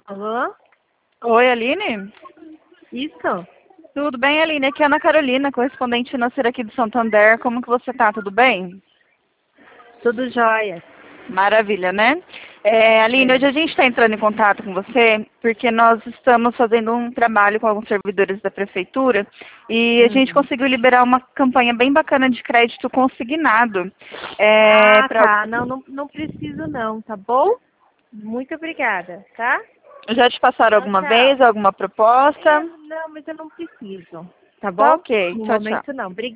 Alô? Oi, Aline? Isso? Tudo bem, Aline? Aqui é a Ana Carolina, correspondente financeira aqui do Santander. Como que você tá? Tudo bem? Tudo jóia. Maravilha, né? Aline, hoje É. a gente está entrando em contato com você porque nós estamos fazendo um trabalho com alguns servidores da prefeitura e a gente Uhum. conseguiu liberar uma campanha bem bacana de crédito consignado. Ah, Pra... tá. Não preciso não, tá bom? Muito obrigada, tá? Já te passaram Tchau, alguma vez tchau. alguma proposta? Não, mas eu não preciso, tá Tá bom? ok. No Tchau, tchau. momento não. Obrigada.